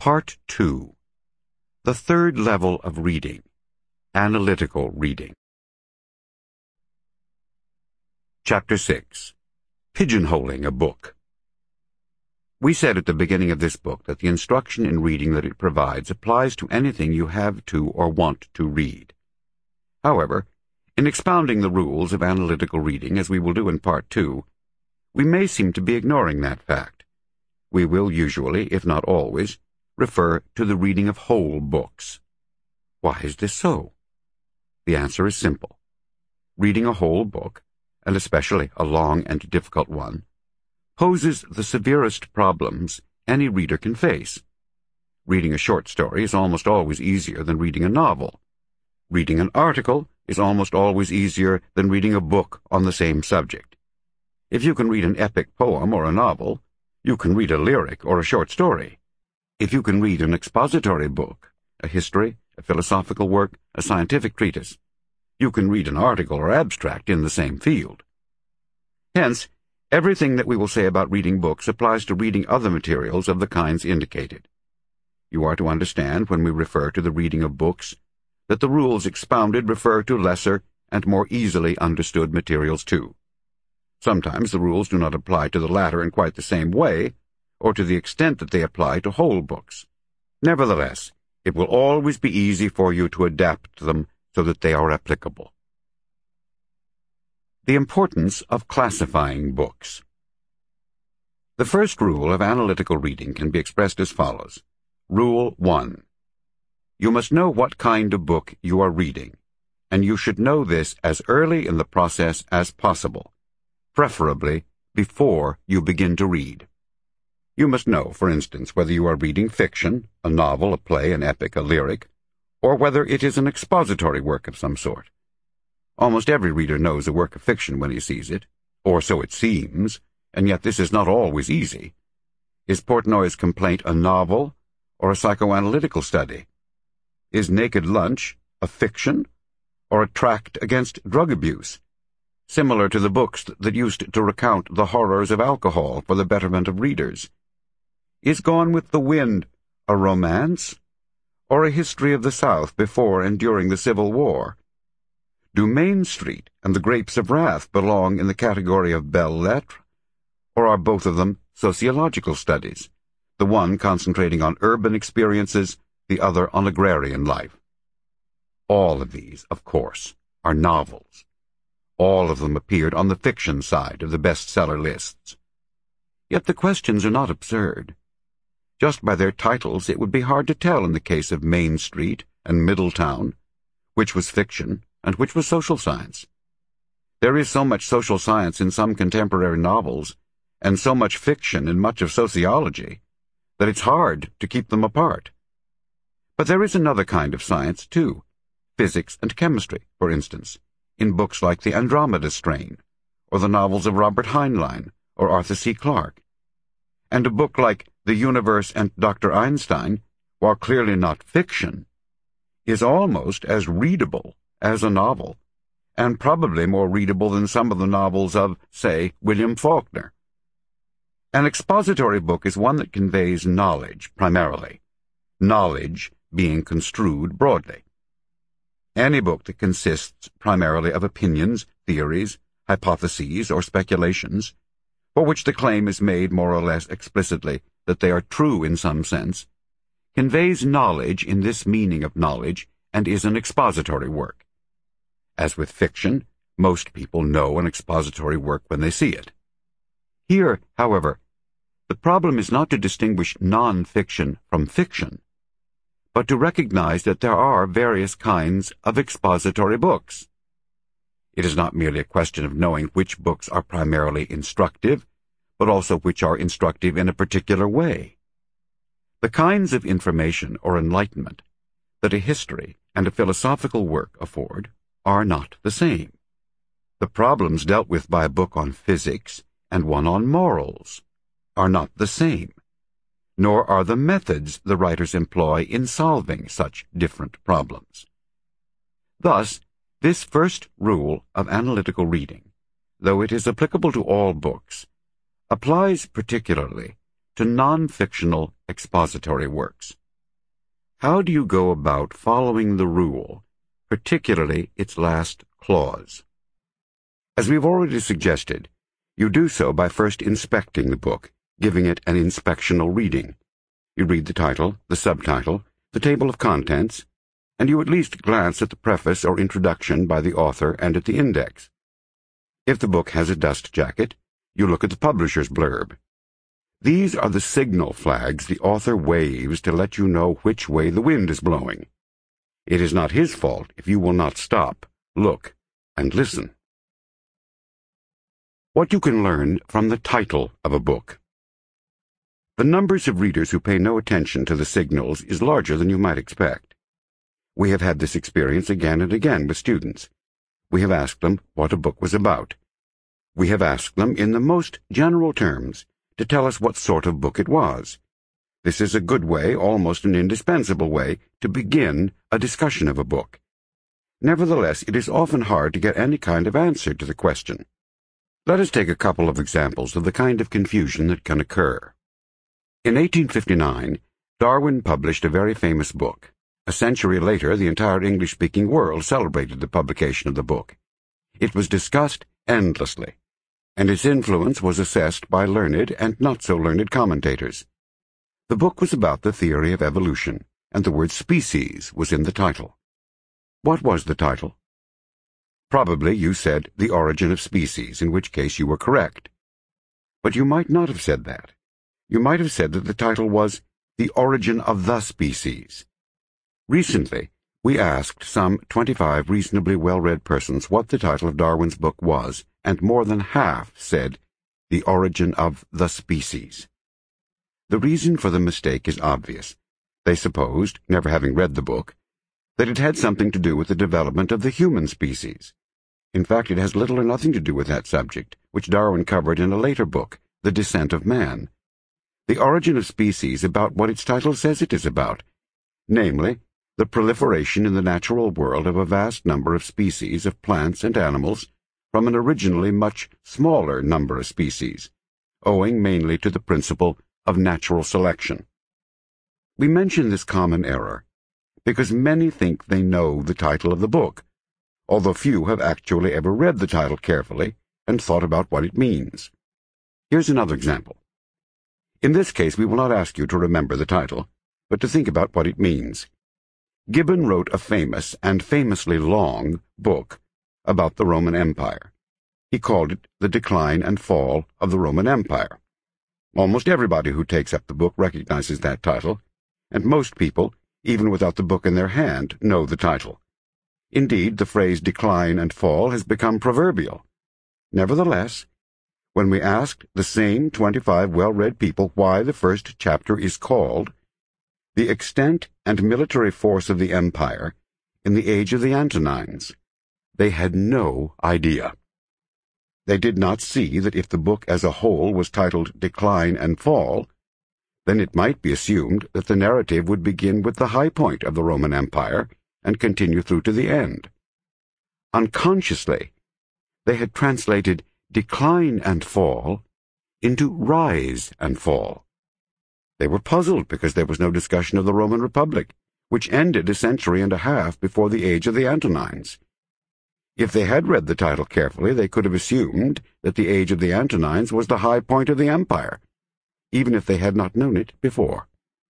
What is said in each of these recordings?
Part 2. The third level of reading. Analytical reading. Chapter 6. Pigeonholing a book. We said at the beginning of this book that the instruction in reading that it provides applies to anything you have to or want to read. However, in expounding the rules of analytical reading, as we will do in Part 2, we may seem to be ignoring that fact. We will usually, if not always, refer to the reading of whole books. Why is this so? The answer is simple. Reading a whole book, and especially a long and difficult one, poses the severest problems any reader can face. Reading a short story is almost always easier than reading a novel. Reading an article is almost always easier than reading a book on the same subject. If you can read an epic poem or a novel, you can read a lyric or a short story. If you can read an expository book, a history, a philosophical work, a scientific treatise, you can read an article or abstract in the same field. Hence, everything that we will say about reading books applies to reading other materials of the kinds indicated. You are to understand, when we refer to the reading of books, that the rules expounded refer to lesser and more easily understood materials too. Sometimes the rules do not apply to the latter in quite the same way, or to the extent that they apply to whole books. Nevertheless, it will always be easy for you to adapt them so that they are applicable. The importance of classifying books. The first rule of analytical reading can be expressed as follows. Rule 1. You must know what kind of book you are reading, and you should know this as early in the process as possible, preferably before you begin to read. You must know, for instance, whether you are reading fiction, a novel, a play, an epic, a lyric, or whether it is an expository work of some sort. Almost every reader knows a work of fiction when he sees it, or so it seems, and yet this is not always easy. Is Portnoy's Complaint a novel or a psychoanalytical study? Is Naked Lunch a fiction or a tract against drug abuse, similar to the books that used to recount the horrors of alcohol for the betterment of readers? Is Gone with the Wind a romance, or a history of the South before and during the Civil War? Do Main Street and The Grapes of Wrath belong in the category of belles lettres, or are both of them sociological studies, the one concentrating on urban experiences, the other on agrarian life? All of these, of course, are novels. All of them appeared on the fiction side of the bestseller lists. Yet the questions are not absurd. Just by their titles, it would be hard to tell in the case of Main Street and Middletown which was fiction and which was social science. There is so much social science in some contemporary novels, and so much fiction in much of sociology, that it's hard to keep them apart. But there is another kind of science, too, physics and chemistry, for instance, in books like The Andromeda Strain, or the novels of Robert Heinlein or Arthur C. Clarke. And a book like The Universe and Dr. Einstein, while clearly not fiction, is almost as readable as a novel, and probably more readable than some of the novels of, say, William Faulkner. An expository book is one that conveys knowledge, primarily, knowledge being construed broadly. Any book that consists primarily of opinions, theories, hypotheses, or speculations, for which the claim is made more or less explicitly that they are true in some sense, conveys knowledge in this meaning of knowledge and is an expository work. As with fiction, most people know an expository work when they see it. Here, however, the problem is not to distinguish non-fiction from fiction, but to recognize that there are various kinds of expository books. It is not merely a question of knowing which books are primarily instructive, but also which are instructive in a particular way. The kinds of information or enlightenment that a history and a philosophical work afford are not the same. The problems dealt with by a book on physics and one on morals are not the same, nor are the methods the writers employ in solving such different problems. Thus, this first rule of analytical reading, though it is applicable to all books, applies particularly to non-fictional expository works. How do you go about following the rule, particularly its last clause? As we've already suggested, you do so by first inspecting the book, giving it an inspectional reading. You read the title, the subtitle, the table of contents, and you at least glance at the preface or introduction by the author and at the index. If the book has a dust jacket, you look at the publisher's blurb. These are the signal flags the author waves to let you know which way the wind is blowing. It is not his fault if you will not stop, look, and listen. What you can learn from the title of a book. The numbers of readers who pay no attention to the signals is larger than you might expect. We have had this experience again and again with students. We have asked them what a book was about. We have asked them in the most general terms to tell us what sort of book it was. This is a good way, almost an indispensable way, to begin a discussion of a book. Nevertheless, it is often hard to get any kind of answer to the question. Let us take a couple of examples of the kind of confusion that can occur. In 1859, Darwin published a very famous book. A century later, the entire English-speaking world celebrated the publication of the book. It was discussed endlessly, and its influence was assessed by learned and not-so-learned commentators. The book was about the theory of evolution, and the word species was in the title. What was the title? Probably you said The Origin of Species, in which case you were correct. But you might not have said that. You might have said that the title was The Origin of the Species. Recently, we asked some 25 reasonably well-read persons what the title of Darwin's book was, and more than half said The Origin of the Species. The reason for the mistake is obvious. They supposed, never having read the book, that it had something to do with the development of the human species. In fact, it has little or nothing to do with that subject, which Darwin covered in a later book, The Descent of Man. The Origin of Species about what its title says it is about, namely, the proliferation in the natural world of a vast number of species of plants and animals from an originally much smaller number of species, owing mainly to the principle of natural selection. We mention this common error because many think they know the title of the book, although few have actually ever read the title carefully and thought about what it means. Here's another example. In this case, we will not ask you to remember the title, but to think about what it means. Gibbon wrote a famous and famously long book about the Roman Empire. He called it The Decline and Fall of the Roman Empire. Almost everybody who takes up the book recognizes that title, and most people, even without the book in their hand, know the title. Indeed, the phrase decline and fall has become proverbial. Nevertheless, when we asked the same 25 well-read people why the first chapter is called The Extent and Military Force of the Empire in the Age of the Antonines, they had no idea. They did not see that if the book as a whole was titled Decline and Fall, then it might be assumed that the narrative would begin with the high point of the Roman Empire and continue through to the end. Unconsciously, they had translated decline and fall into rise and fall. They were puzzled because there was no discussion of the Roman Republic, which ended a century and a half before the age of the Antonines. If they had read the title carefully, they could have assumed that the age of the Antonines was the high point of the empire, even if they had not known it before.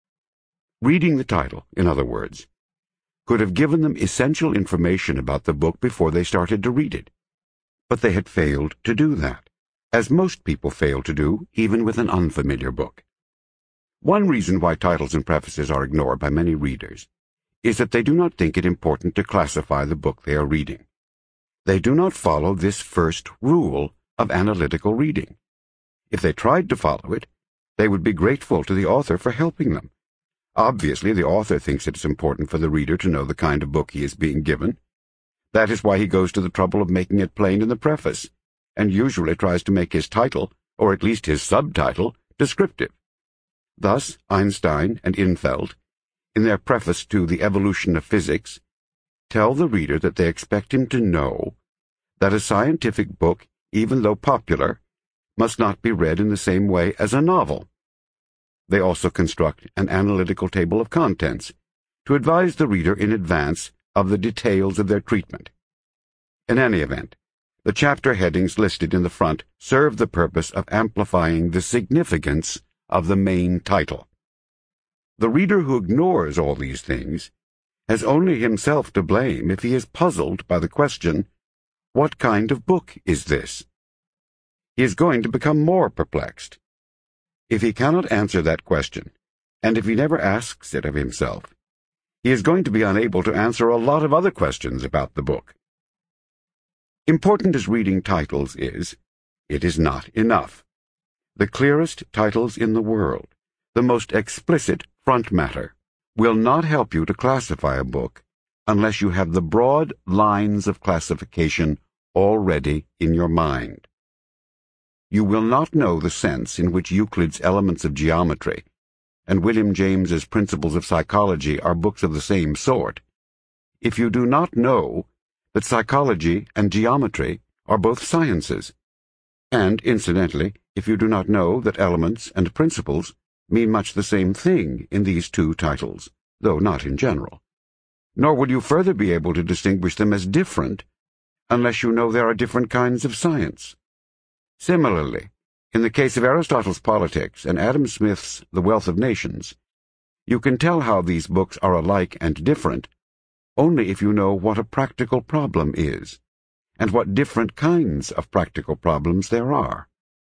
Reading the title, in other words, could have given them essential information about the book before they started to read it. But they had failed to do that, as most people fail to do, even with an unfamiliar book. One reason why titles and prefaces are ignored by many readers is that they do not think it important to classify the book they are reading. They do not follow this first rule of analytical reading. If they tried to follow it, they would be grateful to the author for helping them. Obviously, the author thinks it is important for the reader to know the kind of book he is being given. That is why he goes to the trouble of making it plain in the preface, and usually tries to make his title, or at least his subtitle, descriptive. Thus, Einstein and Infeld, in their preface to The Evolution of Physics, tell the reader that they expect him to know that a scientific book, even though popular, must not be read in the same way as a novel. They also construct an analytical table of contents to advise the reader in advance of the details of their treatment. In any event, the chapter headings listed in the front serve the purpose of amplifying the significance of the main title. The reader who ignores all these things has only himself to blame if he is puzzled by the question, "What kind of book is this?" He is going to become more perplexed. If he cannot answer that question, and if he never asks it of himself, he is going to be unable to answer a lot of other questions about the book. Important as reading titles is, it is not enough. The clearest titles in the world, the most explicit front matter, will not help you to classify a book unless you have the broad lines of classification already in your mind. You will not know the sense in which Euclid's Elements of Geometry and William James's Principles of Psychology are books of the same sort if you do not know that psychology and geometry are both sciences, and, incidentally, if you do not know that elements and principles mean much the same thing in these two titles, though not in general. Nor will you further be able to distinguish them as different unless you know there are different kinds of science. Similarly, in the case of Aristotle's Politics and Adam Smith's The Wealth of Nations, you can tell how these books are alike and different only if you know what a practical problem is, and what different kinds of practical problems there are.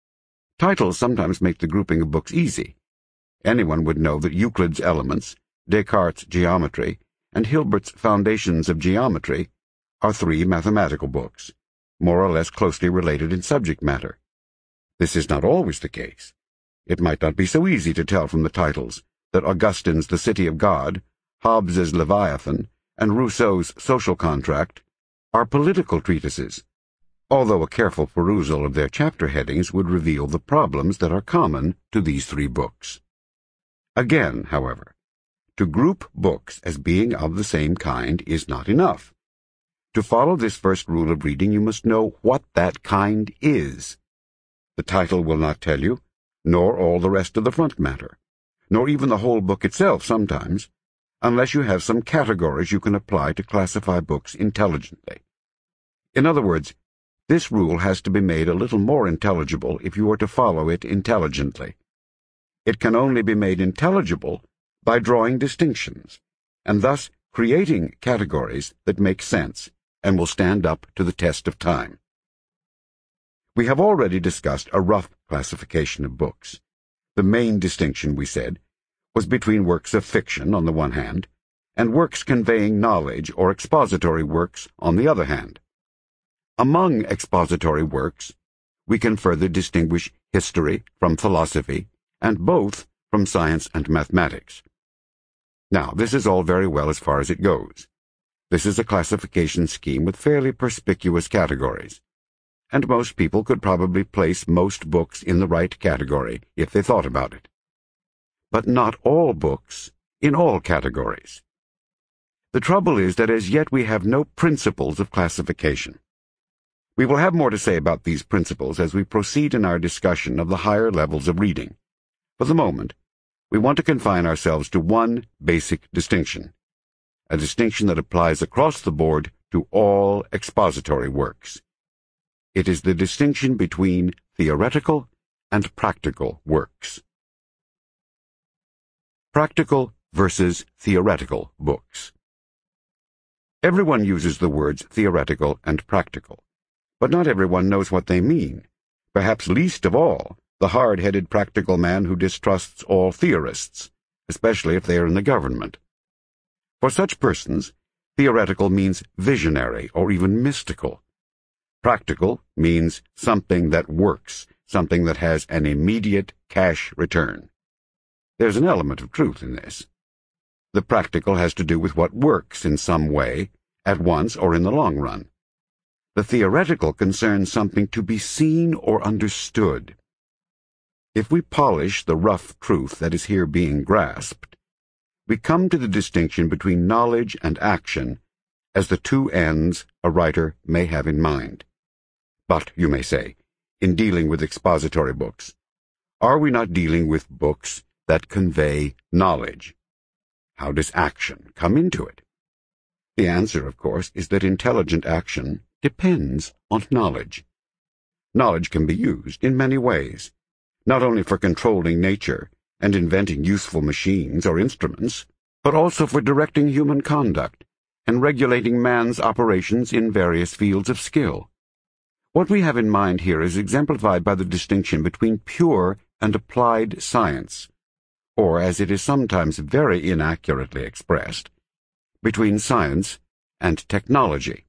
Titles sometimes make the grouping of books easy. Anyone would know that Euclid's Elements, Descartes' Geometry, and Hilbert's Foundations of Geometry are three mathematical books, more or less closely related in subject matter. This is not always the case. It might not be so easy to tell from the titles that Augustine's The City of God, Hobbes's Leviathan, and Rousseau's Social Contract are political treatises, although a careful perusal of their chapter headings would reveal the problems that are common to these three books. Again, however, to group books as being of the same kind is not enough. To follow this first rule of reading, you must know what that kind is. The title will not tell you, nor all the rest of the front matter, nor even the whole book itself sometimes, unless you have some categories you can apply to classify books intelligently. In other words, this rule has to be made a little more intelligible if you are to follow it intelligently. It can only be made intelligible by drawing distinctions, and thus creating categories that make sense and will stand up to the test of time. We have already discussed a rough classification of books. The main distinction, we said, was between works of fiction on the one hand, and works conveying knowledge or expository works on the other hand. Among expository works, we can further distinguish history from philosophy, and both from science and mathematics. Now, this is all very well as far as it goes. This is a classification scheme with fairly perspicuous categories, and most people could probably place most books in the right category if they thought about it. But not all books in all categories. The trouble is that as yet we have no principles of classification. We will have more to say about these principles as we proceed in our discussion of the higher levels of reading. For the moment, we want to confine ourselves to one basic distinction, a distinction that applies across the board to all expository works. It is the distinction between theoretical and practical works. Practical versus theoretical books. Everyone uses the words theoretical and practical, but not everyone knows what they mean, perhaps least of all the hard-headed practical man who distrusts all theorists, especially if they are in the government. For such persons, theoretical means visionary or even mystical. Practical means something that works, something that has an immediate cash return. There's an element of truth in this. The practical has to do with what works in some way, at once or in the long run. The theoretical concerns something to be seen or understood. If we polish the rough truth that is here being grasped, we come to the distinction between knowledge and action as the two ends a writer may have in mind. But, you may say, in dealing with expository books, are we not dealing with books that convey knowledge. How does action come into it? The answer, of course, is that intelligent action depends on knowledge. Knowledge can be used in many ways, not only for controlling nature and inventing useful machines or instruments, but also for directing human conduct and regulating man's operations in various fields of skill. What we have in mind here is exemplified by the distinction between pure and applied science, or, as it is sometimes very inaccurately expressed, between science and technology.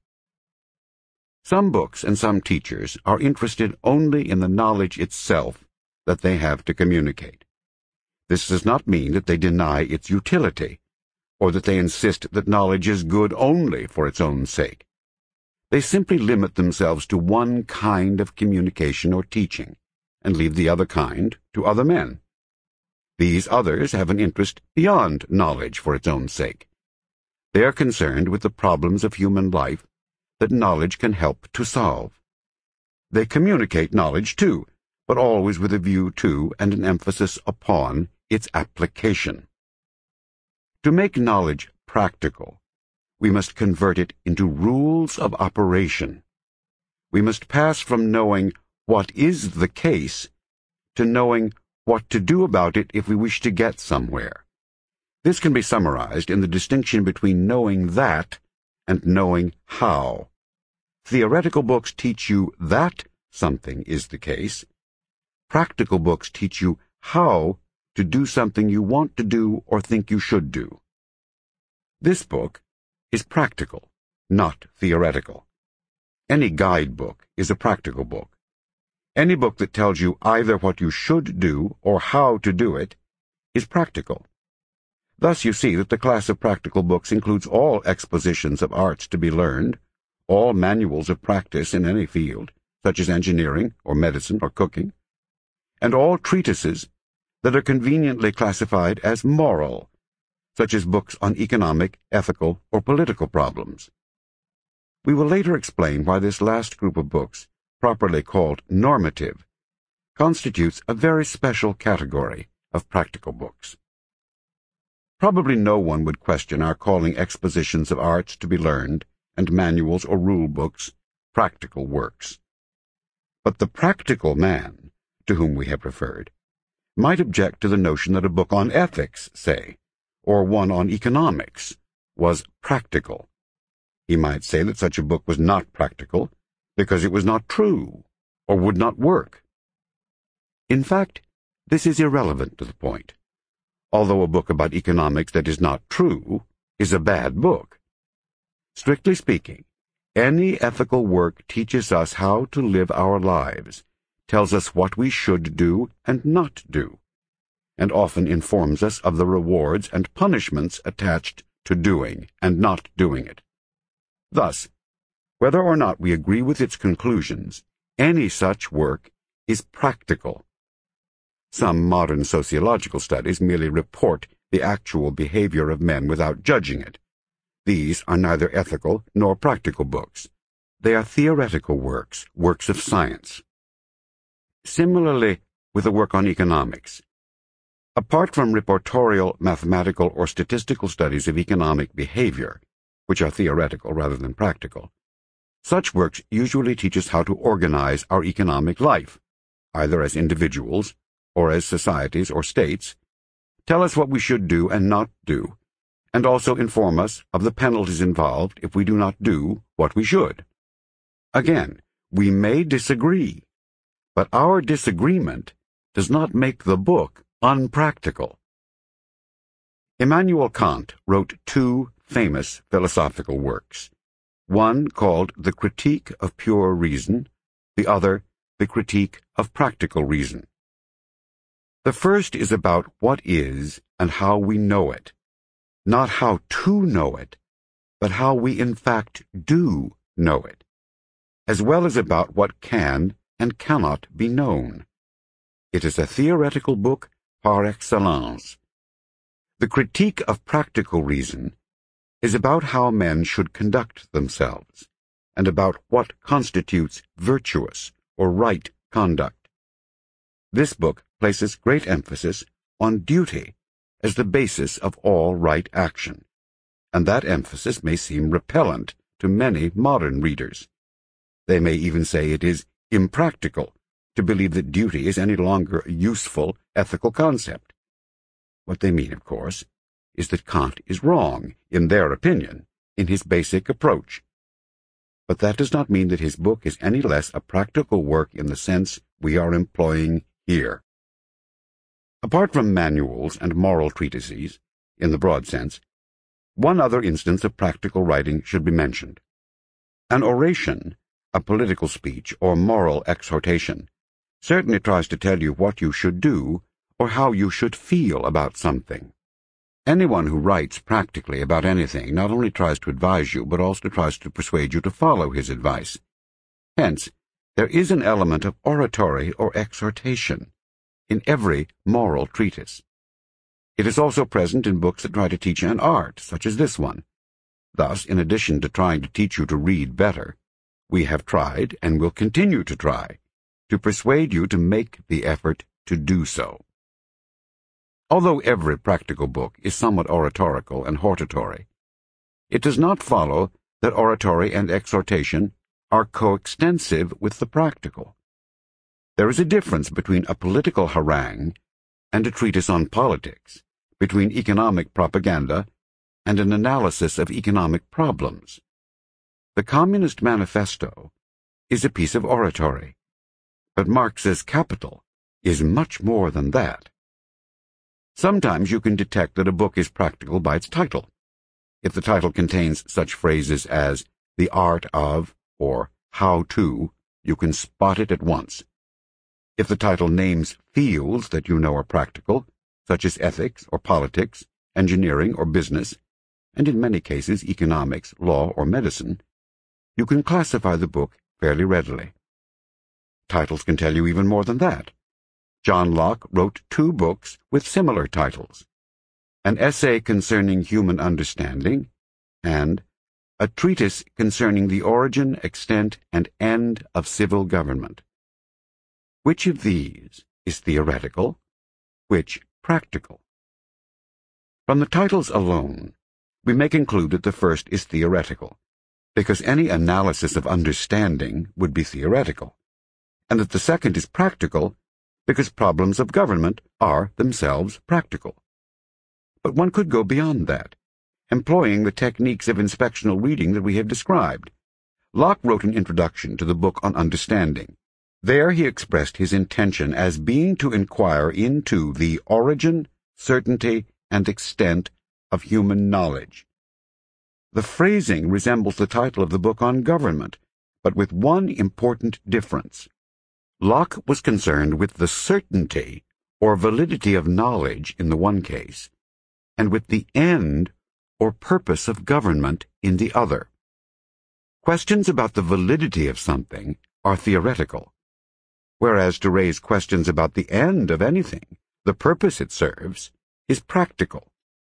Some books and some teachers are interested only in the knowledge itself that they have to communicate. This does not mean that they deny its utility, or that they insist that knowledge is good only for its own sake. They simply limit themselves to one kind of communication or teaching, and leave the other kind to other men. These others have an interest beyond knowledge for its own sake. They are concerned with the problems of human life that knowledge can help to solve. They communicate knowledge too, but always with a view to and an emphasis upon its application. To make knowledge practical, we must convert it into rules of operation. We must pass from knowing what is the case to knowing what to do about it if we wish to get somewhere. This can be summarized in the distinction between knowing that and knowing how. Theoretical books teach you that something is the case. Practical books teach you how to do something you want to do or think you should do. This book is practical, not theoretical. Any guidebook is a practical book. Any book that tells you either what you should do or how to do it is practical. Thus you see that the class of practical books includes all expositions of arts to be learned, all manuals of practice in any field, such as engineering or medicine or cooking, and all treatises that are conveniently classified as moral, such as books on economic, ethical, or political problems. We will later explain why this last group of books, properly called normative, constitutes a very special category of practical books. Probably no one would question our calling expositions of arts to be learned and manuals or rule books practical works. But the practical man, to whom we have referred, might object to the notion that a book on ethics, say, or one on economics, was practical. He might say that such a book was not practical because it was not true or would not work. In fact, this is irrelevant to the point, although a book about economics that is not true is a bad book. Strictly speaking, any ethical work teaches us how to live our lives, tells us what we should do and not do, and often informs us of the rewards and punishments attached to doing and not doing it. Thus, whether or not we agree with its conclusions, any such work is practical. Some modern sociological studies merely report the actual behavior of men without judging it. These are neither ethical nor practical books. They are theoretical works, works of science. Similarly with the work on economics. Apart from reportorial, mathematical, or statistical studies of economic behavior, which are theoretical rather than practical, such works usually teach us how to organize our economic life, either as individuals or as societies or states, tell us what we should do and not do, and also inform us of the penalties involved if we do not do what we should. Again, we may disagree, but our disagreement does not make the book unpractical. Immanuel Kant wrote two famous philosophical works, one called The Critique of Pure Reason, the other The Critique of Practical Reason. The first is about what is and how we know it, not how to know it, but how we in fact do know it, as well as about what can and cannot be known. It is a theoretical book par excellence. The Critique of Practical Reason is about how men should conduct themselves, and about what constitutes virtuous or right conduct. This book places great emphasis on duty as the basis of all right action, and that emphasis may seem repellent to many modern readers. They may even say it is impractical to believe that duty is any longer a useful ethical concept. What they mean, of course, is that Kant is wrong, in their opinion, in his basic approach. But that does not mean that his book is any less a practical work in the sense we are employing here. Apart from manuals and moral treatises, in the broad sense, one other instance of practical writing should be mentioned. An oration, a political speech or moral exhortation, certainly tries to tell you what you should do or how you should feel about something. Anyone who writes practically about anything not only tries to advise you, but also tries to persuade you to follow his advice. Hence, there is an element of oratory or exhortation in every moral treatise. It is also present in books that try to teach an art, such as this one. Thus, in addition to trying to teach you to read better, we have tried, and will continue to try, to persuade you to make the effort to do so. Although every practical book is somewhat oratorical and hortatory, it does not follow that oratory and exhortation are coextensive with the practical. There is a difference between a political harangue and a treatise on politics, between economic propaganda and an analysis of economic problems. The Communist Manifesto is a piece of oratory, but Marx's Capital is much more than that. Sometimes you can detect that a book is practical by its title. If the title contains such phrases as the art of or how to, you can spot it at once. If the title names fields that you know are practical, such as ethics or politics, engineering or business, and in many cases economics, law, or medicine, you can classify the book fairly readily. Titles can tell you even more than that. John Locke wrote 2 books with similar titles, An Essay Concerning Human Understanding and A Treatise Concerning the Origin, Extent, and End of Civil Government. Which of these is theoretical? Which practical? From the titles alone, we may conclude that the first is theoretical, because any analysis of understanding would be theoretical, and that the second is practical because problems of government are themselves practical. But one could go beyond that, employing the techniques of inspectional reading that we have described. Locke wrote an introduction to the book on understanding. There he expressed his intention as being to inquire into the origin, certainty, and extent of human knowledge. The phrasing resembles the title of the book on government, but with one important difference. Locke was concerned with the certainty or validity of knowledge in the one case, and with the end or purpose of government in the other. Questions about the validity of something are theoretical, whereas to raise questions about the end of anything, the purpose it serves, is practical.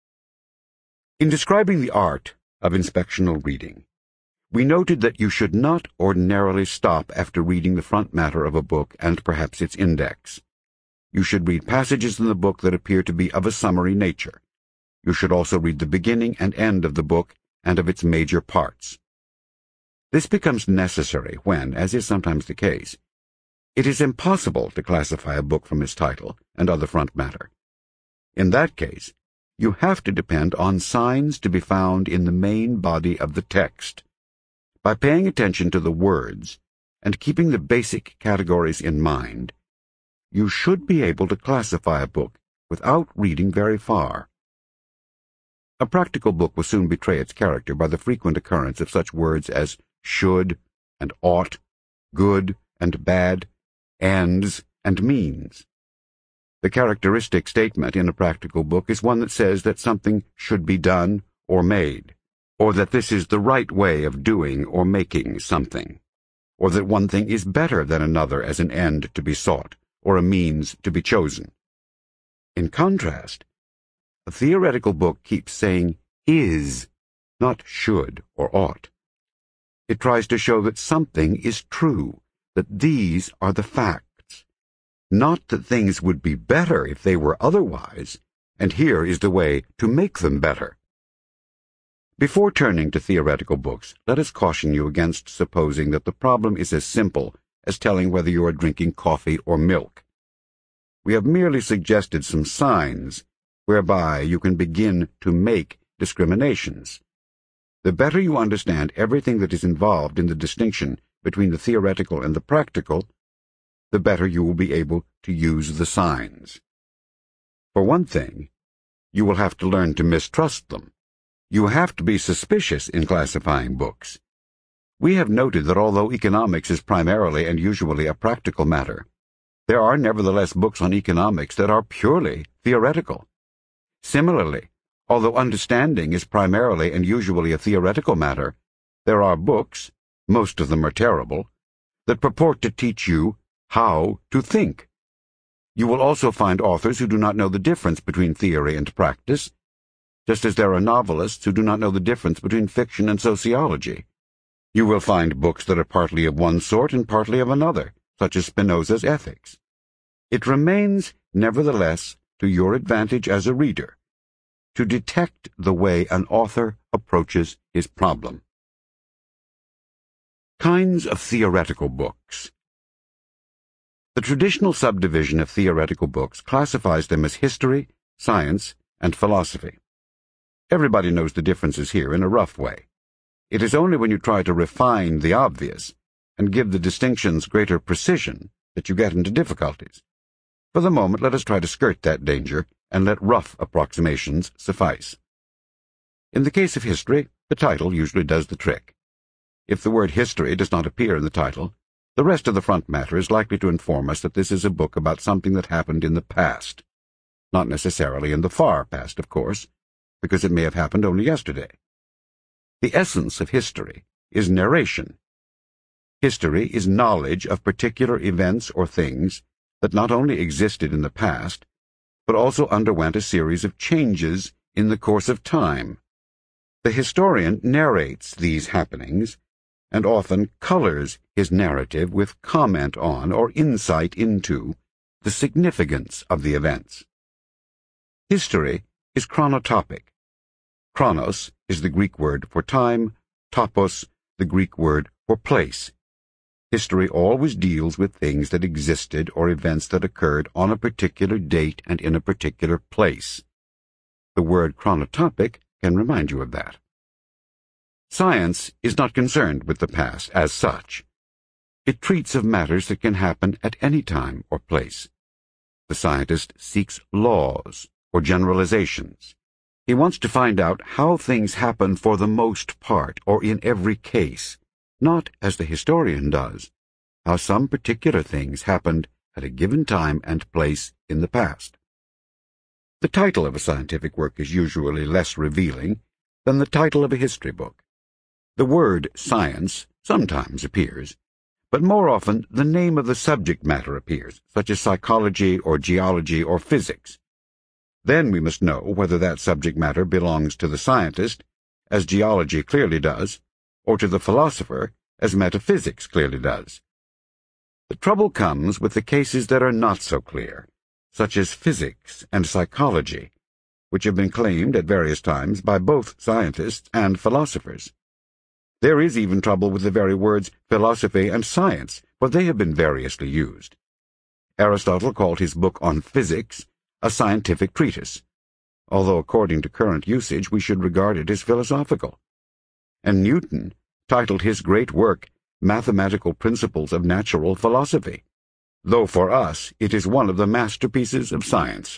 In describing the art of inspectional reading, we noted that you should not ordinarily stop after reading the front matter of a book and perhaps its index. You should read passages in the book that appear to be of a summary nature. You should also read the beginning and end of the book and of its major parts. This becomes necessary when, as is sometimes the case, it is impossible to classify a book from its title and other front matter. In that case, you have to depend on signs to be found in the main body of the text. By paying attention to the words and keeping the basic categories in mind, you should be able to classify a book without reading very far. A practical book will soon betray its character by the frequent occurrence of such words as should and ought, good and bad, ends and means. The characteristic statement in a practical book is one that says that something should be done or made, or that this is the right way of doing or making something, or that one thing is better than another as an end to be sought, or a means to be chosen. In contrast, a theoretical book keeps saying is, not should or ought. It tries to show that something is true, that these are the facts. Not that things would be better if they were otherwise, and here is the way to make them better. Before turning to theoretical books, let us caution you against supposing that the problem is as simple as telling whether you are drinking coffee or milk. We have merely suggested some signs whereby you can begin to make discriminations. The better you understand everything that is involved in the distinction between the theoretical and the practical, the better you will be able to use the signs. For one thing, you will have to learn to mistrust them. You have to be suspicious in classifying books. We have noted that although economics is primarily and usually a practical matter, there are nevertheless books on economics that are purely theoretical. Similarly, although understanding is primarily and usually a theoretical matter, there are books, most of them are terrible, that purport to teach you how to think. You will also find authors who do not know the difference between theory and practice, just as there are novelists who do not know the difference between fiction and sociology. You will find books that are partly of one sort and partly of another, such as Spinoza's Ethics. It remains, nevertheless, to your advantage as a reader, to detect the way an author approaches his problem. Kinds of theoretical books. The traditional subdivision of theoretical books classifies them as history, science, and philosophy. Everybody knows the differences here in a rough way. It is only when you try to refine the obvious and give the distinctions greater precision that you get into difficulties. For the moment, let us try to skirt that danger and let rough approximations suffice. In the case of history, the title usually does the trick. If the word history does not appear in the title, the rest of the front matter is likely to inform us that this is a book about something that happened in the past. Not necessarily in the far past, of course, because it may have happened only yesterday. The essence of history is narration. History is knowledge of particular events or things that not only existed in the past, but also underwent a series of changes in the course of time. The historian narrates these happenings, and often colors his narrative with comment on or insight into the significance of the events. History is chronotopic. Chronos is the Greek word for time, topos the Greek word for place. History always deals with things that existed or events that occurred on a particular date and in a particular place. The word chronotopic can remind you of that. Science is not concerned with the past as such. It treats of matters that can happen at any time or place. The scientist seeks laws or generalizations. He wants to find out how things happen for the most part or in every case, not, as the historian does, how some particular things happened at a given time and place in the past. The title of a scientific work is usually less revealing than the title of a history book. The word science sometimes appears, but more often the name of the subject matter appears, such as psychology or geology or physics. Then we must know whether that subject matter belongs to the scientist, as geology clearly does, or to the philosopher, as metaphysics clearly does. The trouble comes with the cases that are not so clear, such as physics and psychology, which have been claimed at various times by both scientists and philosophers. There is even trouble with the very words philosophy and science, for they have been variously used. Aristotle called his book on physics a scientific treatise, although according to current usage we should regard it as philosophical. And Newton titled his great work Mathematical Principles of Natural Philosophy, though for us it is one of the masterpieces of science.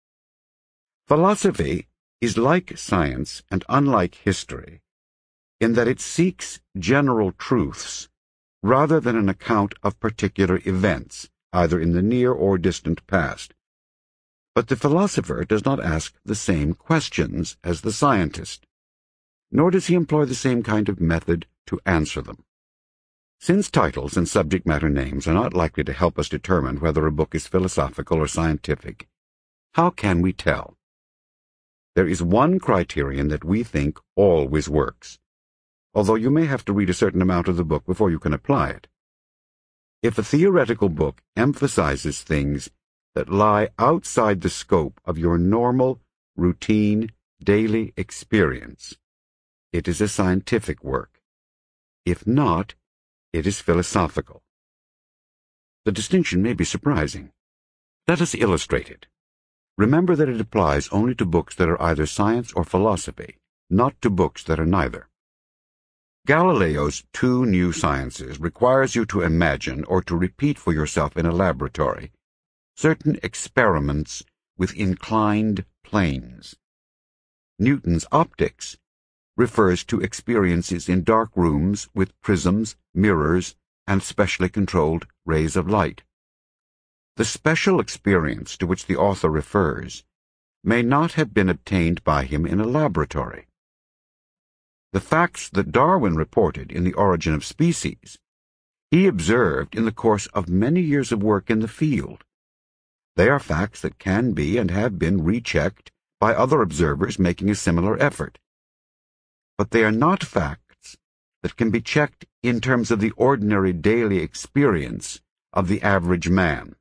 Philosophy is like science and unlike history, in that it seeks general truths rather than an account of particular events, either in the near or distant past. But the philosopher does not ask the same questions as the scientist, nor does he employ the same kind of method to answer them. Since titles and subject matter names are not likely to help us determine whether a book is philosophical or scientific, how can we tell? There is one criterion that we think always works, although you may have to read a certain amount of the book before you can apply it. If a theoretical book emphasizes things that lie outside the scope of your normal, routine, daily experience, it is a scientific work. If not, it is philosophical. The distinction may be surprising. Let us illustrate it. Remember that it applies only to books that are either science or philosophy, not to books that are neither. Galileo's Two New Sciences requires you to imagine or to repeat for yourself in a laboratory certain experiments with inclined planes. Newton's Optics refers to experiences in dark rooms with prisms, mirrors, and specially controlled rays of light. The special experience to which the author refers may not have been obtained by him in a laboratory. The facts that Darwin reported in The Origin of Species, he observed in the course of many years of work in the field. They are facts that can be and have been rechecked by other observers making a similar effort. But they are not facts that can be checked in terms of the ordinary daily experience of the average man.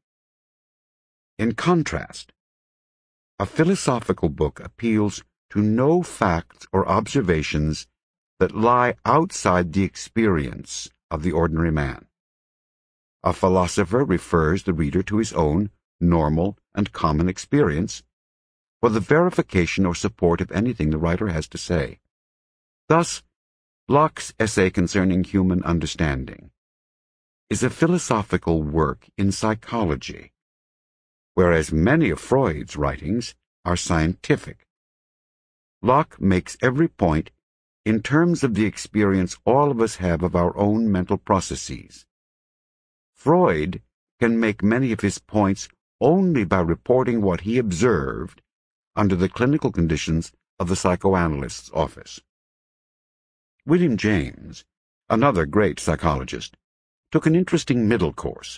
In contrast, a philosophical book appeals to no facts or observations that lie outside the experience of the ordinary man. A philosopher refers the reader to his own normal and common experience for the verification or support of anything the writer has to say. Thus, Locke's essay concerning human understanding is a philosophical work in psychology, whereas many of Freud's writings are scientific. Locke makes every point in terms of the experience all of us have of our own mental processes. Freud can make many of his points only by reporting what he observed under the clinical conditions of the psychoanalyst's office. William James, another great psychologist, took an interesting middle course.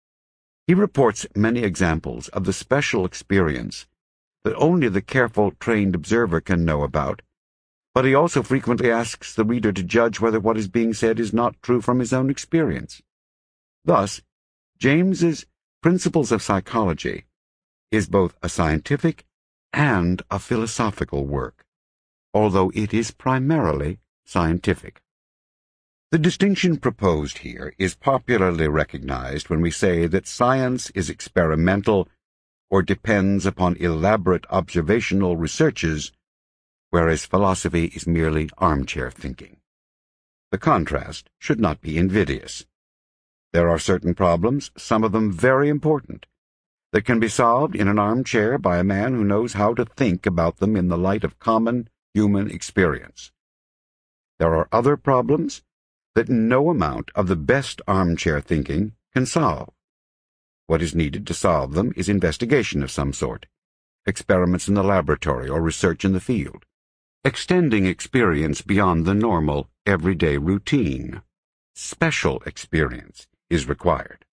He reports many examples of the special experience that only the careful, trained observer can know about, but he also frequently asks the reader to judge whether what is being said is not true from his own experience. Thus, James's Principles of Psychology is both a scientific and a philosophical work, although it is primarily scientific. The distinction proposed here is popularly recognized when we say that science is experimental or depends upon elaborate observational researches, whereas philosophy is merely armchair thinking. The contrast should not be invidious. There are certain problems, some of them very important, that can be solved in an armchair by a man who knows how to think about them in the light of common human experience. There are other problems that no amount of the best armchair thinking can solve. What is needed to solve them is investigation of some sort, experiments in the laboratory or research in the field, extending experience beyond the normal, everyday routine. Special experience is required.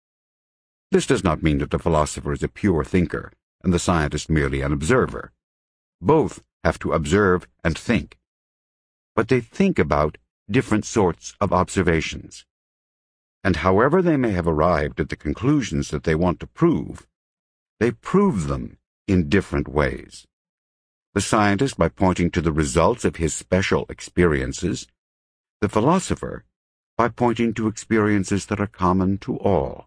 This does not mean that the philosopher is a pure thinker and the scientist merely an observer. Both have to observe and think, but they think about different sorts of observations. And however they may have arrived at the conclusions that they want to prove, they prove them in different ways. The scientist by pointing to the results of his special experiences, the philosopher by pointing to experiences that are common to all.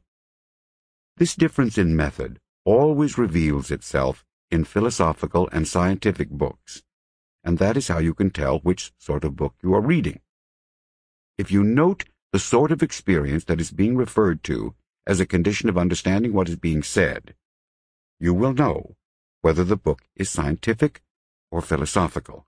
This difference in method always reveals itself in philosophical and scientific books, and that is how you can tell which sort of book you are reading. If you note the sort of experience that is being referred to as a condition of understanding what is being said, you will know whether the book is scientific or philosophical.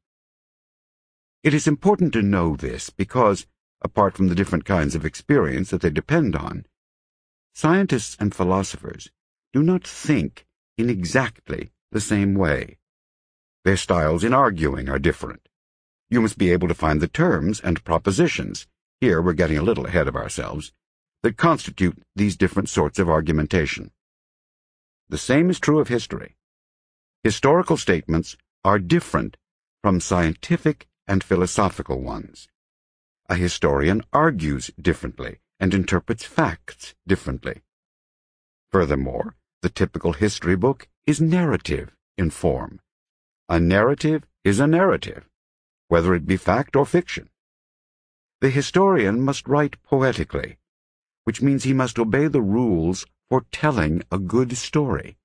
It is important to know this because, apart from the different kinds of experience that they depend on, scientists and philosophers do not think in exactly the same way. Their styles in arguing are different. You must be able to find the terms and propositions, here we're getting a little ahead of ourselves, that constitute these different sorts of argumentation. The same is true of history. Historical statements are different from scientific and philosophical ones. A historian argues differently and interprets facts differently. Furthermore, the typical history book is narrative in form. A narrative is a narrative, whether it be fact or fiction. The historian must write poetically, which means he must obey the rules for telling a good story.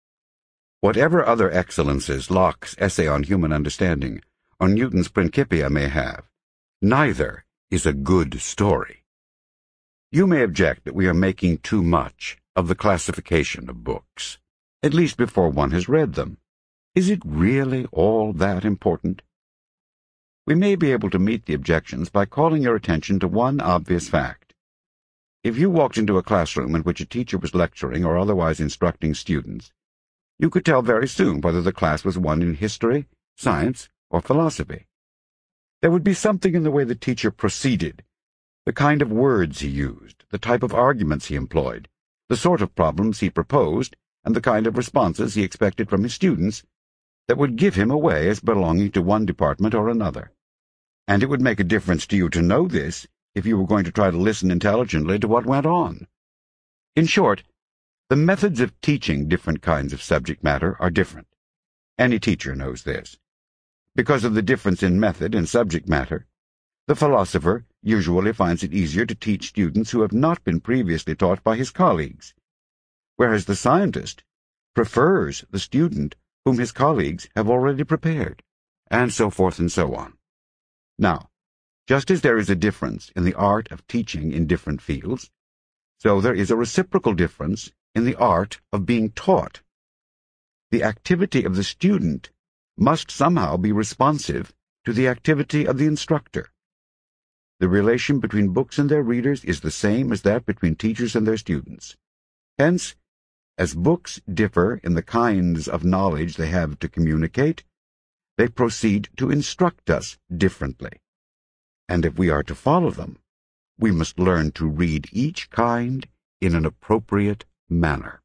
Whatever other excellences Locke's Essay on Human Understanding or Newton's Principia may have, neither is a good story. You may object that we are making too much of the classification of books, at least before one has read them. Is it really all that important? We may be able to meet the objections by calling your attention to one obvious fact. If you walked into a classroom in which a teacher was lecturing or otherwise instructing students, you could tell very soon whether the class was one in history, science, or philosophy. There would be something in the way the teacher proceeded, the kind of words he used, the type of arguments he employed, the sort of problems he proposed, and the kind of responses he expected from his students, that would give him away as belonging to one department or another. And it would make a difference to you to know this if you were going to try to listen intelligently to what went on. In short, the methods of teaching different kinds of subject matter are different. Any teacher knows this. Because of the difference in method and subject matter, the philosopher usually finds it easier to teach students who have not been previously taught by his colleagues, whereas the scientist prefers the student whom his colleagues have already prepared, and so forth and so on. Now, just as there is a difference in the art of teaching in different fields, so there is a reciprocal difference in the art of being taught. The activity of the student must somehow be responsive to the activity of the instructor. The relation between books and their readers is the same as that between teachers and their students. Hence, as books differ in the kinds of knowledge they have to communicate, they proceed to instruct us differently. And if we are to follow them, we must learn to read each kind in an appropriate manner.